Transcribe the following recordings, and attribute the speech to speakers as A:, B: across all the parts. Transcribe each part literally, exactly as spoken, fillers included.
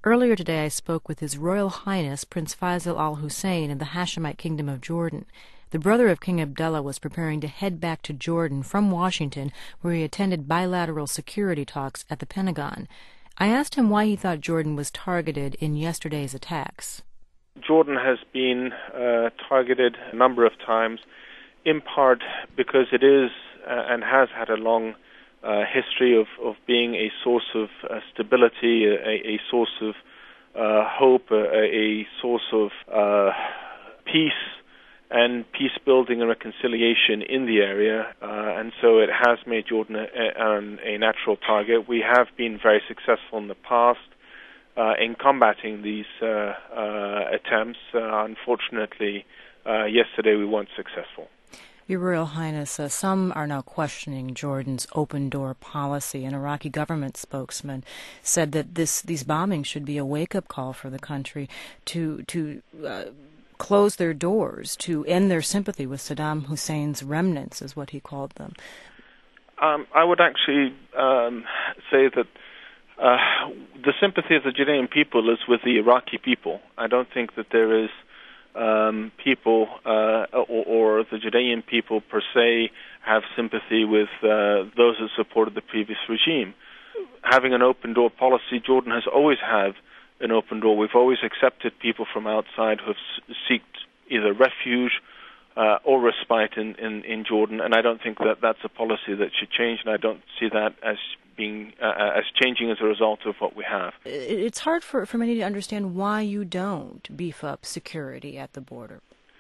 A: Earlier today I spoke with His Royal Highness Prince Faisal Al Hussein of the Hashemite Kingdom of Jordan. The brother of King Abdullah was preparing to head back to Jordan from Washington, where he attended bilateral security talks at the Pentagon. I asked him why he thought Jordan was targeted in yesterday's attacks.
B: Jordan has been uh, targeted a number of times, in part because it is uh, and has had a long uh, history of, of being a source of uh, stability, a, a source of uh, hope, a, a source of uh, peace and peace building and reconciliation in the area, uh, and so it has made Jordan a, a, a natural target. We have been very successful in the past uh, in combating these uh, uh, attempts. Uh, unfortunately, uh, yesterday we weren't successful.
A: Your Royal Highness, uh, some are now questioning Jordan's open-door policy. An Iraqi government spokesman said that this these bombings should be a wake-up call for the country to to uh, close their doors, to end their sympathy with Saddam Hussein's remnants, is what he called them.
B: Um, I would actually um, say that uh, the sympathy of the Judean people is with the Iraqi people. I don't think that there is um, people uh, or, or the Judean people per se have sympathy with uh, those that supported the previous regime. Having an open-door policy, Jordan has always had an open door. We've always accepted people from outside who have sought either refuge uh, or respite in, in, in Jordan, and I don't think that that's a policy that should change, and I don't see that as being uh, as changing as a result of what we have.
A: It's hard for, for many to understand why you don't beef up security at the border.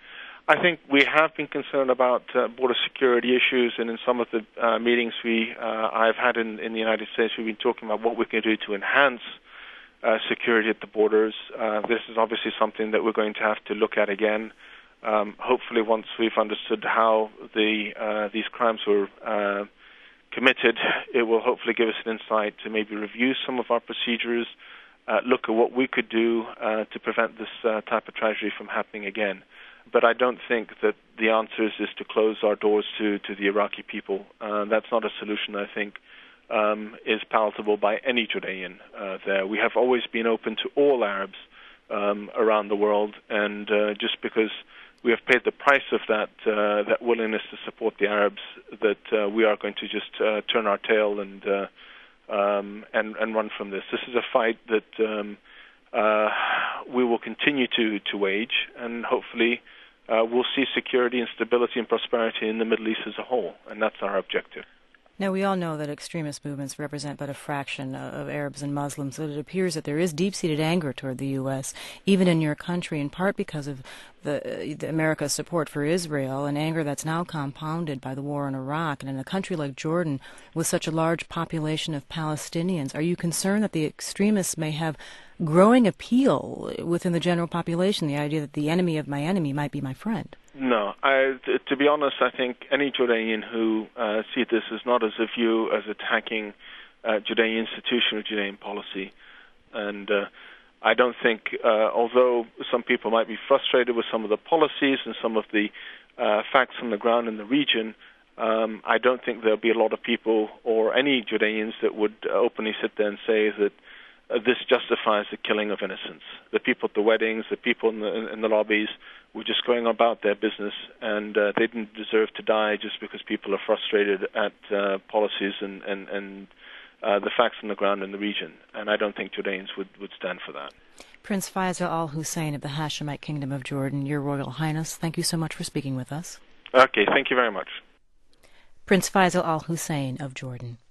B: I think we have been concerned about uh, border security issues, and in some of the uh, meetings we uh, I've had in, in the United States, we've been talking about what we can do to enhance Uh, security at the borders. Uh, this is obviously something that we're going to have to look at again. Um, hopefully, once we've understood how the uh, these crimes were uh, committed, it will hopefully give us an insight to maybe review some of our procedures, uh, look at what we could do uh, to prevent this uh, type of tragedy from happening again. But I don't think that the answer is just to close our doors to, to the Iraqi people. Uh, that's not a solution, I think. Um, is palatable by any Judean uh, there. We have always been open to all Arabs um, around the world, and uh, just because we have paid the price of that uh, that willingness to support the Arabs, that uh, we are going to just uh, turn our tail and, uh, um, and and run from this. This is a fight that um, uh, we will continue to, to wage, and hopefully uh, we'll see security and stability and prosperity in the Middle East as a whole, and that's our objective.
A: Now, we all know that extremist movements represent but a fraction of Arabs and Muslims, but it appears that there is deep-seated anger toward the U S, even in your country, in part because of the, the America's support for Israel, an anger that's now compounded by the war in Iraq. And in a country like Jordan, with such a large population of Palestinians, are you concerned that the extremists may have growing appeal within the general population, the idea that the enemy of my enemy might be my friend?
B: No. I, t- to be honest, I think any Judean who uh, sees this as not as a view as attacking uh, Judean institution or Judean policy. And uh, I don't think, uh, although some people might be frustrated with some of the policies and some of the uh, facts on the ground in the region, um, I don't think there'll be a lot of people or any Judeans that would openly sit there and say that uh, this justifies the killing of innocents. The people at the weddings, the people in the, in the lobbies were just going about their business, and uh, they didn't deserve to die just because people are frustrated at uh, policies and, and, and uh, the facts on the ground in the region. And I don't think Judeans would, would stand for that.
A: Prince Faisal Al Hussein of the Hashemite Kingdom of Jordan, Your Royal Highness, thank you so much for speaking with us.
B: Okay, thank you very much.
A: Prince Faisal Al Hussein of Jordan.